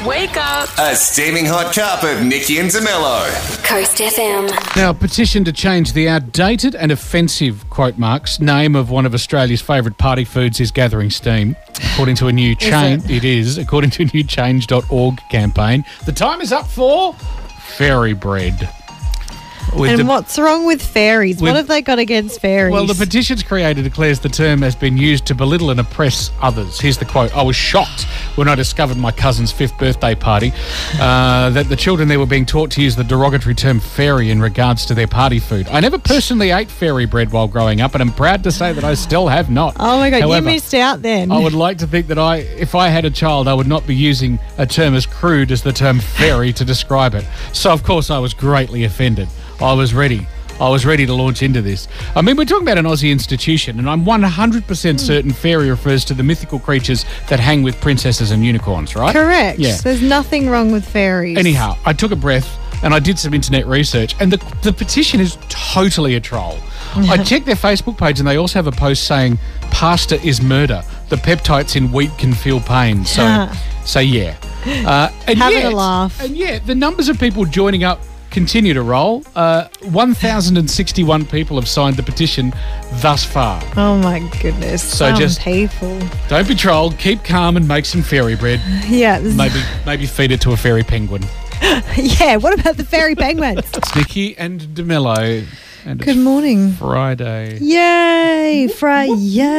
Wake up. A steaming hot cup of Nikki and Zamillo. Coast FM. Now, a petition to change the outdated and offensive, quote marks, name of one of Australia's favourite party foods is gathering steam. According to a new according to a new change.org campaign. The time is up for fairy bread. What's wrong with fairies? What have they got against fairies? Well, the petition's creator declares the term has been used to belittle and oppress others. Here's the quote. I was shocked when I discovered my cousin's 5th birthday party that the children there were being taught to use the derogatory term fairy in regards to their party food. I never personally ate fairy bread while growing up, and I'm proud to say that I still have not. Oh, my God, However, you missed out then. I would like to think that if I had a child, I would not be using a term as crude as the term fairy to describe it. So, of course, I was greatly offended. I was ready to launch into this. I mean, we're talking about an Aussie institution, and I'm 100% certain fairy refers to the mythical creatures that hang with princesses and unicorns, right? Correct. Yeah. There's nothing wrong with fairies. Anyhow, I took a breath and I did some internet research, and the petition is totally a troll. I checked their Facebook page, and they also have a post saying, "Pasta is murder. The peptides in wheat can feel pain." So yeah. And Having a laugh. And yet, the numbers of people joining up continue to roll. 1,061 people have signed the petition thus far. Oh, my goodness. So just people. Don't be trolled. Keep calm and make some fairy bread. Yeah. Maybe feed it to a fairy penguin. Yeah, what about the fairy penguins? It's Nikki and DeMello. And Good morning. Friday. Yay, Friday.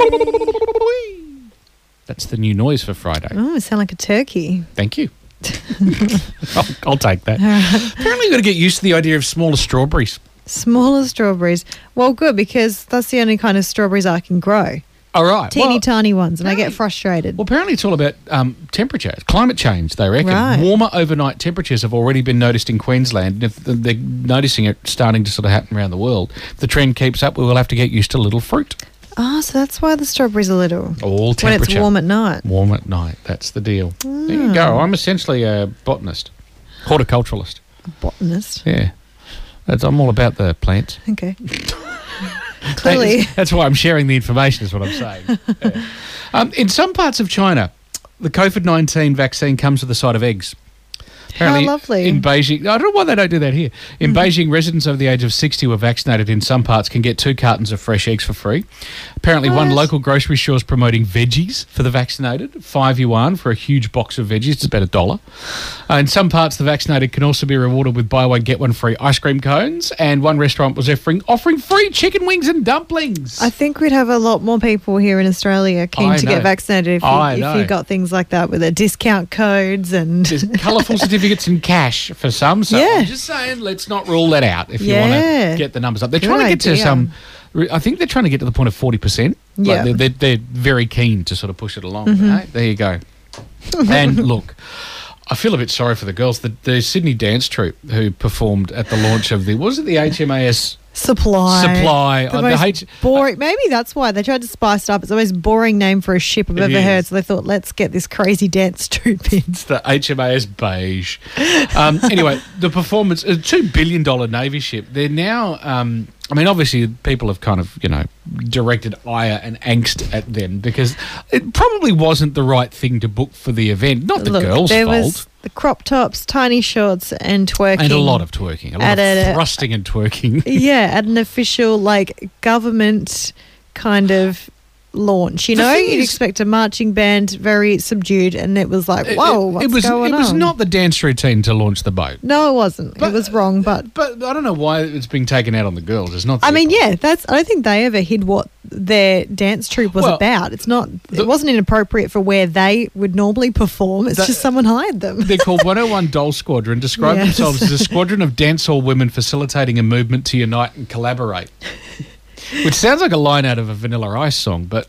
That's the new noise for Friday. Oh, it sounds like a turkey. Thank you. I'll take that. Apparently, you've got to get used to the idea of smaller strawberries. Smaller strawberries. Well, good, because that's the only kind of strawberries I can grow. All right. Teeny tiny ones, and I get frustrated. Well, apparently it's all about temperature, climate change, they reckon. Right. Warmer overnight temperatures have already been noticed in Queensland. And if they're noticing it starting to sort of happen around the world, if the trend keeps up, we will have to get used to little fruit. Oh, so that's why the strawberries are little. All temperature. When it's warm at night. Warm at night, that's the deal. There you go. I'm essentially a botanist, horticulturalist. A botanist? Yeah. I'm all about the plants. Okay. Clearly. That's why I'm sharing the information, is what I'm saying. Yeah. In some parts of China, the COVID-19 vaccine comes with a side of eggs. Apparently, how lovely. In Beijing, I don't know why they don't do that here. In Beijing, residents over the age of 60 who are vaccinated in some parts can get 2 cartons of fresh eggs for free. Apparently, one local grocery store is promoting veggies for the vaccinated, 5 yuan for a huge box of veggies. It's about $1. In some parts, the vaccinated can also be rewarded with buy one, get one free ice cream cones, and one restaurant was offering free chicken wings and dumplings. I think we'd have a lot more people here in Australia keen to get vaccinated if you got things like that with the discount codes and colourful certificates in cash for some. So I'm just saying, let's not rule that out if you want to get the numbers up. They're trying to get to some. I think they're trying to get to the point of 40%. Yeah, like they're very keen to sort of push it along. Right? There you go. And look, I feel a bit sorry for the girls. The Sydney dance troupe who performed at the launch of the HMAS Supply. The most boring. Maybe that's why they tried to spice it up. It's the most boring name for a ship I've ever heard. So they thought, let's get this crazy dance troupe in. It's the HMAS Beige. Anyway, the performance, a $2 billion Navy ship. They're now, obviously people have kind of, directed ire and angst at them because it probably wasn't the right thing to book for the event. Not the girls' there fault. Was the crop tops, tiny shorts and twerking. And a lot of twerking. A lot of thrusting and twerking. Yeah, at an official, government kind of launch. You'd expect a marching band, very subdued, and it was like, whoa, what's going on? It was not the dance routine to launch the boat. No, it wasn't. It was wrong, but I don't know why it's being taken out on the girls. It's not. I don't think they ever hid what their dance troupe was about. It's not. It wasn't inappropriate for where they would normally perform. It's just someone hired them. They're called 101 Doll Squadron. Describe themselves as a squadron of dancehall women facilitating a movement to unite and collaborate. Which sounds like a line out of a Vanilla Ice song, but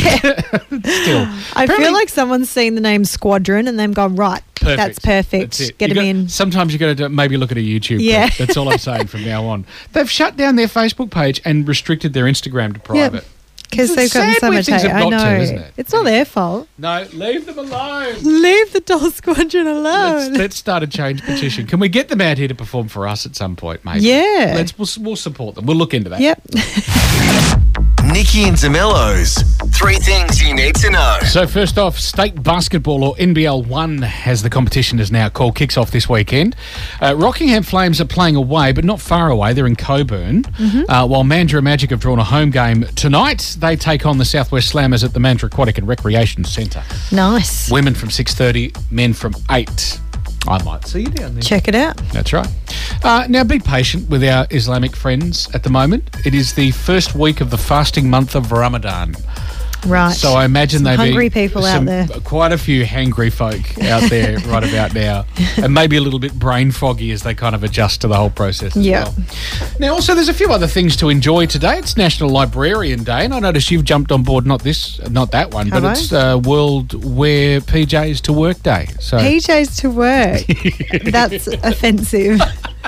still. I feel like someone's seen the name Squadron and they've gone, right, that's perfect. That's Get them in. Sometimes you've got to maybe look at a YouTube. Yeah. That's all I'm saying from now on. They've shut down their Facebook page and restricted their Instagram to private. Because they've gotten so much hate. I know. Isn't it? It's not their fault. No, leave them alone. Leave the Doll Squadron alone. Let's start a change petition. Can we get them out here to perform for us at some point, maybe? Yeah. We'll support them. We'll look into that. Yep. Nikki and Zamello's 3 things you need to know. So first off, state basketball, or NBL 1 as the competition is now called, kicks off this weekend. Rockingham Flames are playing away, but not far away. They're in Coburn. While Mandurah Magic have drawn a home game tonight. They take on the Southwest Slammers at the Mandurah Aquatic and Recreation Centre. Nice. Women from 6:30, men from 8. I might see you down there. Check it out. That's right. Now, be patient with our Islamic friends at the moment. It is the first week of the fasting month of Ramadan. Right. So I imagine they've hungry people out there. Quite a few hangry folk out there right about now, and maybe a little bit brain foggy as they kind of adjust to the whole process as well. Now, also, there's a few other things to enjoy today. It's National Librarian Day, and I notice you've jumped on board. Not that one, but it's World Wear PJs to Work Day. So PJs to work. That's offensive.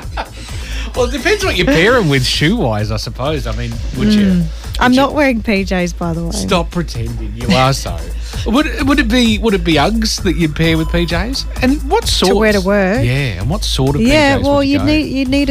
Well, it depends what you pair them with shoe-wise, I suppose. I mean, would you? I'm not wearing PJs, by the way. Stop pretending you are so. Would it be Uggs that you'd pair with PJs? And what sort to wear to work? Yeah, and what sort of PJs? Yeah, well, would you go? you'd need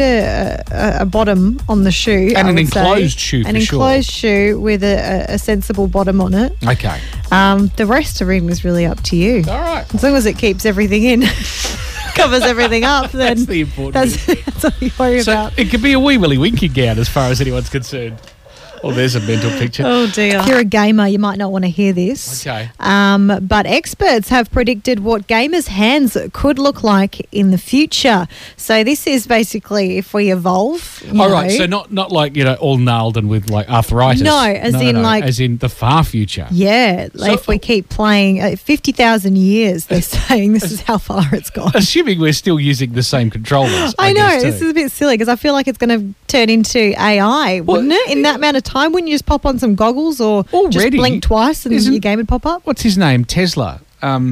a bottom on the shoe, and I an would enclosed say. shoe, for an enclosed shoe with a sensible bottom on it. Okay. The rest of it is really up to you. All right. As long as it keeps everything in. Covers everything up, then That's the important thing. that's all you worry So about. it could be a wee willy winky gown as far as anyone's concerned. Oh, there's a mental picture. Oh dear. If you're a gamer, you might not want to hear this. Okay. But experts have predicted what gamers' hands could look like in the future. So this is basically if we evolve. All right. So not like, all gnarled and with like arthritis. No, as in the far future. Yeah, like if we keep playing 50,000 years, they're saying this is how far it's gone. Assuming we're still using the same controllers. I know, guess, this too. is a bit silly because I feel like it's going to turn into AI, wouldn't it? In that amount of time, wouldn't you just pop on some goggles or just Already, blink twice and your game would pop up? What's his name? Tesla.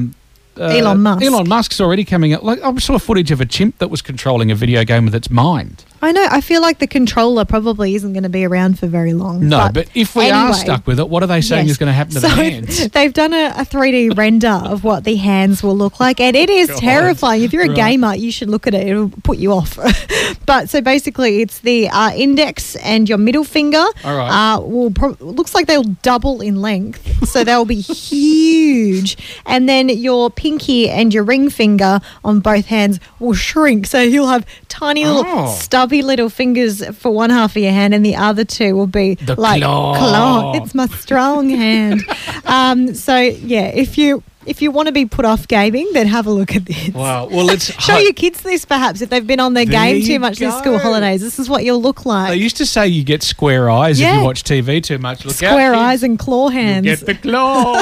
Elon Musk. Elon Musk's already coming up. Like I saw footage of a chimp that was controlling a video game with its mind. I know. I feel like the controller probably isn't going to be around for very long. No, but if we are anyway, stuck with it, what are they saying is going to happen to the hands? They've done a 3D render of what the hands will look like, and it is terrifying. If you're a gamer, you should look at it. It'll put you off. But so basically, it's the index and your middle finger. All right. Looks like they'll double in length, so they'll be huge. And then your pinky and your ring finger on both hands will shrink, so you'll have tiny little stubby little fingers for one half of your hand, and the other two will be the like claw. It's my strong hand. So yeah, if you want to be put off gaming, then have a look at this. Wow. Well, let's show your kids this perhaps if they've been on their game too much this school holidays. This is what you'll look like. They used to say you get square eyes if you watch TV too much. Look square out, eyes and claw hands. You get the claw.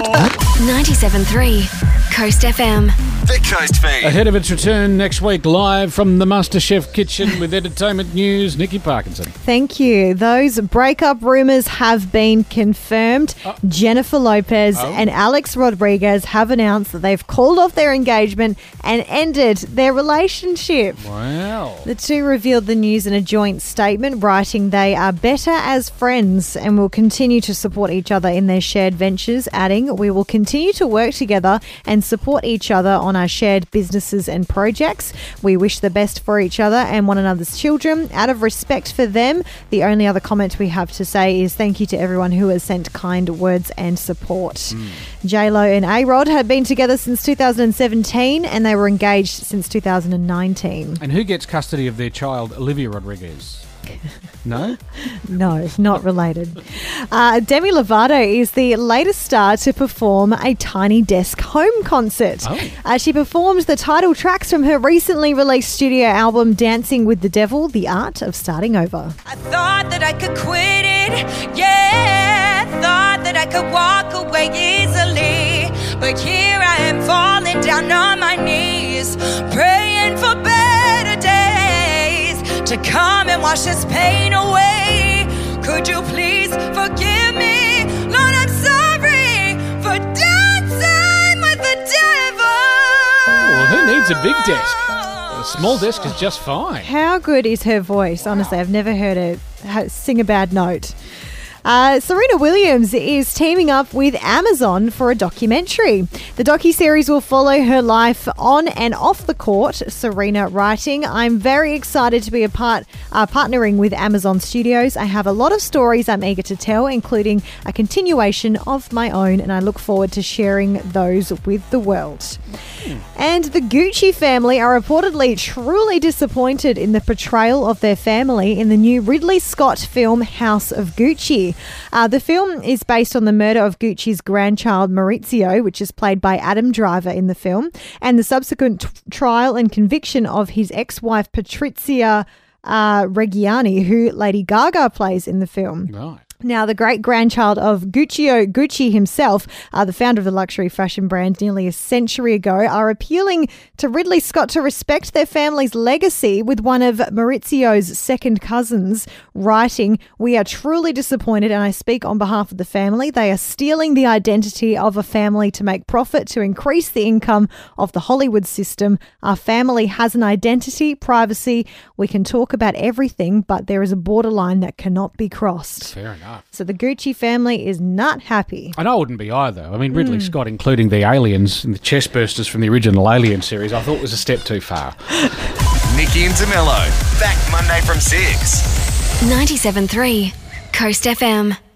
97.3 Coast FM. The Coast Feed. Ahead of its return next week, live from the MasterChef kitchen with entertainment news, Nikki Parkinson. Thank you. Those breakup rumours have been confirmed. Jennifer Lopez and Alex Rodriguez have announced that they've called off their engagement and ended their relationship. Wow. The two revealed the news in a joint statement, writing they are better as friends and will continue to support each other in their shared ventures, adding, we will continue to work together and support each other on our shared businesses and projects. We wish the best for each other and one another's children. Out of respect for them, the only other comment we have to say is thank you to everyone who has sent kind words and support. J-Lo and A-Rod had been together since 2017 and they were engaged since 2019. And who gets custody of their child, Olivia Rodriguez? No? No, not related. Demi Lovato is the latest star to perform a Tiny Desk home concert. She performed the title tracks from her recently released studio album, Dancing with the Devil, The Art of Starting Over. I thought that I could quit it, yeah. Thought that I could walk away easily. But here I am falling down on my knees, praying for better days to come and wash this pain away. Could you please forgive me? Lord, I'm sorry for dancing with the devil. Well, who needs a big desk? A small desk is just fine. How good is her voice? Honestly, I've never heard her sing a bad note. Serena Williams is teaming up with Amazon for a documentary. The docuseries will follow her life on and off the court. Serena writing, I'm very excited to be partnering with Amazon Studios. I have a lot of stories I'm eager to tell, including a continuation of my own, and I look forward to sharing those with the world. And the Gucci family are reportedly truly disappointed in the portrayal of their family in the new Ridley Scott film House of Gucci. The film is based on the murder of Gucci's grandchild Maurizio, which is played by Adam Driver in the film, and the subsequent trial and conviction of his ex-wife Patrizia Reggiani, who Lady Gaga plays in the film. Right. Now, the great-grandchild of Gucci himself, the founder of the luxury fashion brand nearly a century ago, are appealing to Ridley Scott to respect their family's legacy, with one of Maurizio's second cousins writing, "We are truly disappointed, and I speak on behalf of the family. They are stealing the identity of a family to make profit, to increase the income of the Hollywood system. Our family has an identity, privacy. We can talk about everything, but there is a borderline that cannot be crossed." Fair enough. So the Gucci family is not happy. And I wouldn't be either. I mean, Ridley Scott, including the aliens and the chestbursters from the original Alien series, I thought was a step too far. Nikki and DeMello, back Monday from 6. 97.3 Coast FM.